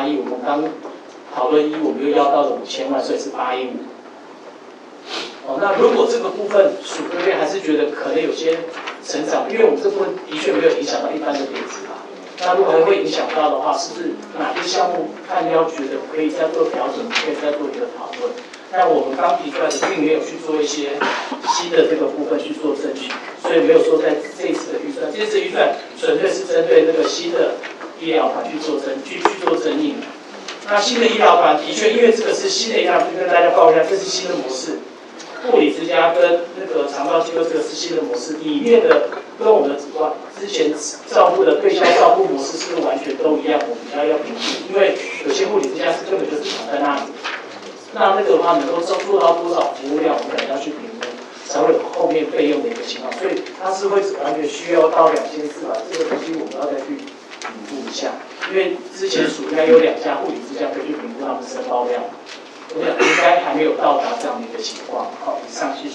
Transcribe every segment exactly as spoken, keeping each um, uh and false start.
八亿，我们刚讨论一，我们又要到了五千万，所以是八亿五。哦，那如果这个部分属这边还是觉得可能有些成长，因为我们这部分的确没有影响到一般的点子啦。那如果还会影响到的话，是不是哪些项目看要觉得可以再做调整，可以再做一个讨论？那我们刚提出来的并没有去做一些新的这个部分去做争取，所以没有说在这一次的预算，这次预算纯粹是针对那个新的医疗团去做争去去做争议。那新的医疗团的确，因为这个是新的医疗团，跟大家报一下，这是新的模式。护理之家跟那个长照机构这个是新的模式，里面的跟我们的之前照顾的对象照顾模式是不是完全都一样？我们比较要评估，因为有些护理之家是根本就是躺在那里。那那个的话，能够做做到多少服务量，我们可能要去评估，才会有后面费用的一个情况。所以它是会完全需要到两千四百，这个东西我们要再去评估一下。因为之前属应该有两家护理之家可以去评估他们申报量，我想应该还没有到达这样的一个情况。好，以上谢谢。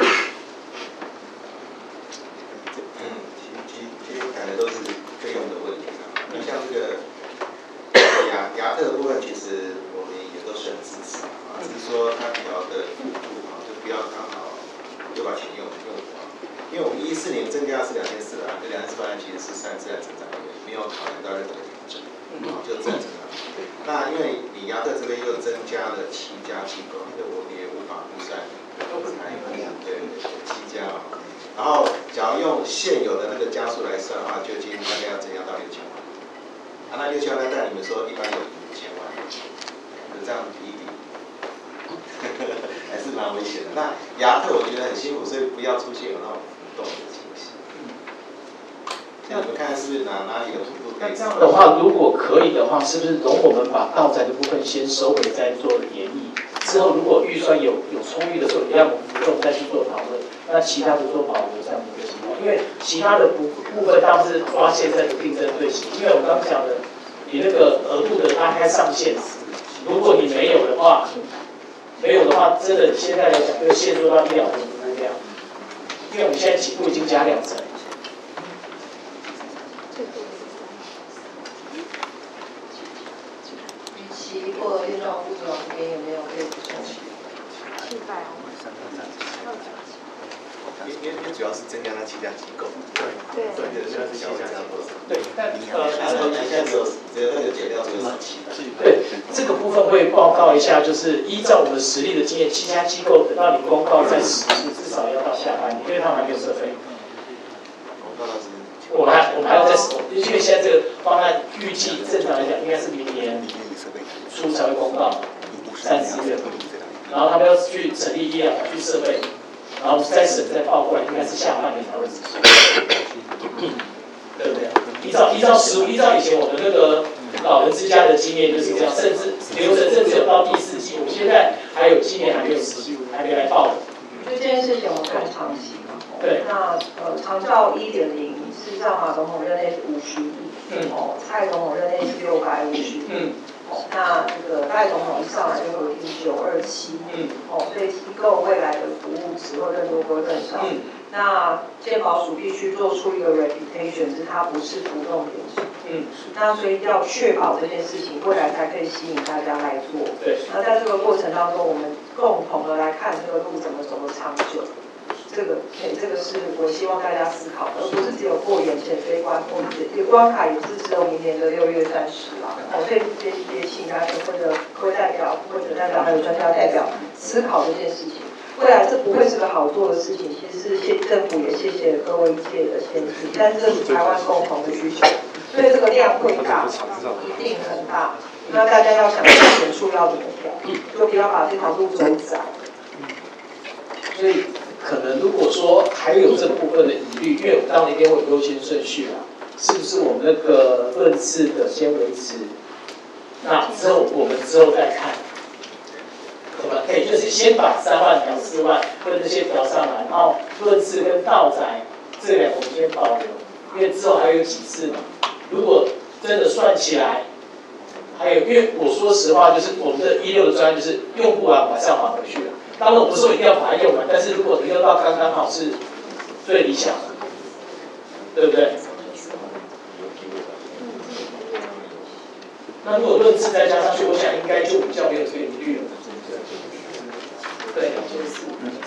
嗯，其其其实讲的都是费用的问题啊。那像这个牙牙科的部分，其实我们也都是很支持啊，只是说它调的幅度啊，就不要刚好就把钱用用光。因为我们一四年增加是两千四百万，这两千四百万其实是算自然成长率，没有考量到任何的调整，啊，就自然成长率。那因为你牙科这边又增加了七家机构，这我们也无法估算才对七家嘛。然后，假如用现有的那个加速来算的话，就今天大概要增加到六千万。啊，那六千万在你们说一般有五千万，就这样比一比，还是蛮危险的。那牙科我觉得很辛苦，所以不要出现有那种浮动的情形。那你们看是不是哪哪里有幅度可以？ 这样的话，如果可以的话，是不是容我们把道宅的部分先收回，再做演绎？之后如果预算有有充裕的时候，让我们不用再去做讨论。那其他的做保留这样的一个情况，因为其他的部部分当然是抓现在的竞争对象，因为我刚刚讲的，你那个额度的拉开上限，如果你没有的话，没有的话，真的现在来讲就陷入到医疗的服务量，因为我们现在起步已经加两成。 与其或院长副组长这边有没有可以补充？ 七百哦。 因为因为主要是增加那七家机构，对对对，主要是七家机构。 对，但呃， 然后现在只有只有那个减掉只有十七。 对，这个部分会报告一下，就是依照我们实力的经验，七家机构等到你公告在实施，至少要到下半年，因为他们还没有设备。我们还我们还要再，因为现在这个方案预计正常来讲应该是明年初才会公告，三四月，然后他们要去成立医疗团去设备。然后再审再报过来，应该是下半年才会执行，对不对？依照依照实务，依照以前我们那个老人之家的经验就是这样，甚至流程甚至有到第四季，我们现在还有今年还没有实施，还没来报的。 就这件事情我们看长期嘛。 对。 那呃，长照一点零，事实上马总统任内是五十亿，嗯，哦，蔡总统任内是六百五十亿，嗯。那这个赖总统一上来就核定九二七，嗯，哦，所以机构未来的服务只会更多，不会更少。嗯，那健保署必须做出一个 reputation， 是它不是浮动点数。嗯，那所以要确保这件事情未来才可以吸引大家来做。对。那在这个过程当中，我们共同的来看这个路怎么走得长久。这个，对，这个是我希望大家思考的，而不是只有过眼前这一关。我们也关卡也是只有明年的六月三十啦。哦，所以也也请大家或者各位代表、或者代表还有专家代表思考这件事情。未来这不会是个好做的事情，其实是谢政府也谢谢各位界的先进，但是这是台湾共同的需求，所以这个量会大，一定很大。那大家要想人数要怎么调，就不要把这条路走窄。 所以。可能如果说还有这部分的疑虑，因为我们当然一定会有优先顺序啦，是不是我们那个论次的先维持？那之后我们之后再看，对吧？可以就是先把三万调四万，或者这些调上来，然后论次跟道宅这两个我们先保留，因为之后还有几次嘛。如果真的算起来，还有因为我说实话，就是我们的一六的专案就是用不完，马上还回去了。当然我不是说一定要把它用完，但是如果你用到刚刚好是最理想的，对不对？那那如果论次再加上去，我想应该就比较没有这个疑虑了。对，两千四。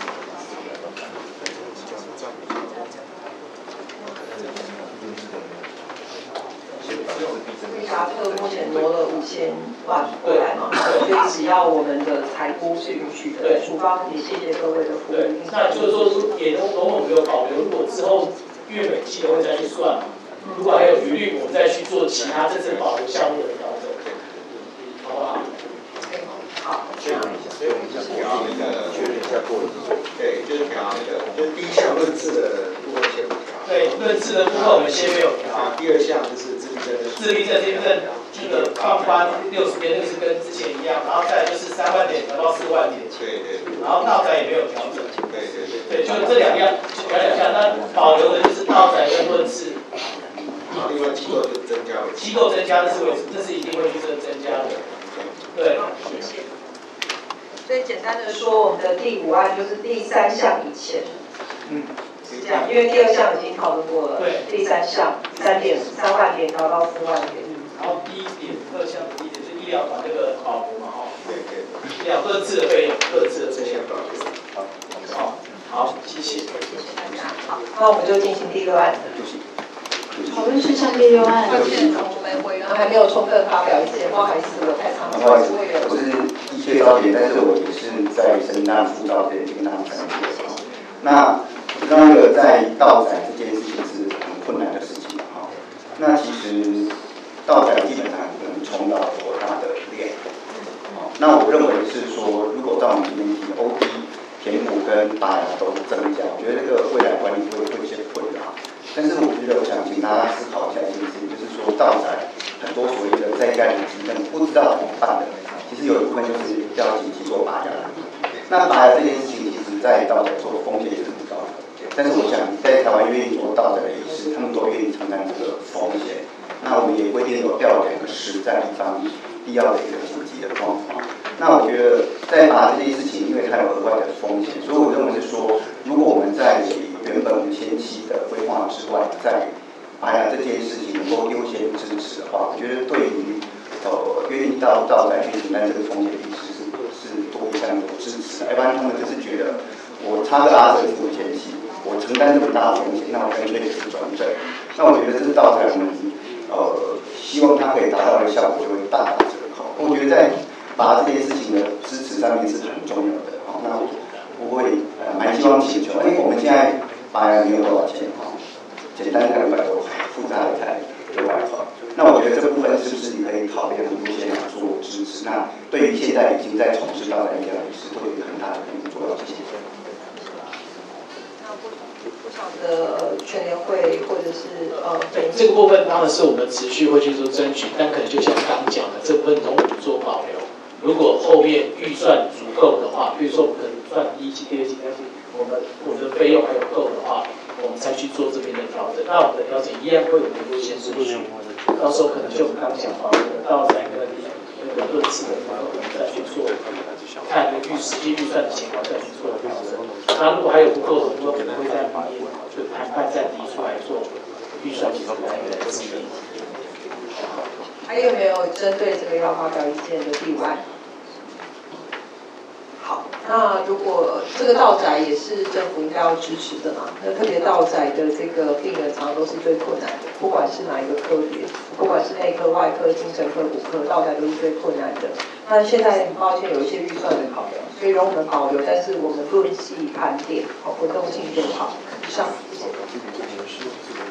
牙科目前挪了五千万过来嘛，所以只要我们的财估是允许的，处方也谢谢各位的服务。 对，那就是说也容容我们有保留，如果之后月每季都会再去算嘛，如果还有余虑，我们再去做其他这次保留项目的调整，好不好？ 好， 所以所以我们就是调那个确认一下过程，对，就是调那个，就是第一项论治的部分先不调。 对，论治的部分我们先没有调。 啊，第二项就是自闭症的。 自闭症这份这个放宽六十天，那个是跟之前一样，然后再来就是三万点调到四万点。 对对对。 然后道宅也没有调整。 对对对。 对，就是这两样，调两项，那保留的就是道宅跟论治。 啊，另外机构就增加了。 机构增加这是为这是一定会去增增加的。对。 谢谢。所以简单的说，我们的第五案就是第三项以前，嗯，是这样，因为第二项已经讨论过了， 对， 第三项三点三万点调到四万点， 然后第一点二项第一点是医疗把这个保留嘛，哈， 对对， 医疗各自的费用，各自的费用， 好， 好，好，谢谢， 谢谢大家，好，那我们就进行第六案。 讨论事项第六案。 抱歉，我们委员还没有充分发表意见，不好意思，我太长不好意思，我是医学招学，但是我也是在神大辅导的跟他们产业。那那个在道宅这件事情是很困难的事情哈。那其实道宅基本上可能冲到多大的量。那我认为是说，如果照我们今天提 O P、填补跟拔牙都增加，我觉得这个未来管理会会有些困难。但是我觉得，我想请大家思考一下一件事情，就是说道宅很多所谓的在家里急症不知道怎么办的，其实有一部分就是要紧急做拔牙。那拔牙这件事情，其实在道宅做风险也是很高的。但是我想，在台湾愿意做道宅的医师，他们都愿意承担这个风险。那我们也规定有调两个师在地方必要的一个紧急的状况。那我觉得在拔这件事情，因为它有额外的风险，所以我认为是说，如果我们在原本我们前期的规划之外，在拔牙这件事情能够优先支持的话，我觉得对于呃愿意到道宅去承担这个风险的医师是是多一项有支持的，要不然他们就是觉得我插个阿者是我前期，我承担这么大的风险，那我干脆就是转正。那我觉得这是道宅我们呃希望它可以达到的效果就会大打折扣。我觉得在拔这件事情的支持上面是很重要的。好，那我我会呃蛮希望请求，因为我们现在拔牙没有多少钱哈，简单才五百多块，复杂的才六百块。那我觉得这部分是不是你可以考虑很多先来做支持？那对于现在已经在从事道宅医疗的医师，会有一个很大的帮助。谢谢。 那不不晓得呃全联会或者是呃对这个部分当然是我们持续会去做争取，但可能就像刚讲的，这部分都我们做保留。如果后面预算足够的话，比如说我们可能算第一期、第二期，但是我们我们的费用还有够的话，我们才去做这边的调整。那我们的调整一样会有很多限制去，到时候可能就我们刚讲到的到才跟那个论次的话，我们再去做，看那个预实际预算的情况再去做调整。那如果还有不够的，我们会在里面就谈判再提出来做预算提出来的资源。 还有没有针对这个要发表意见的第五案？好，那如果这个道宅也是政府应该要支持的嘛？那特别道宅的这个病人常常都是最困难的，不管是哪一个科别，不管是内科、外科、精神科、骨科，道宅都是最困难的。那现在很抱歉有一些预算的考量，所以容我们保留，但是我们论细盘点，好，活动性更好。以上。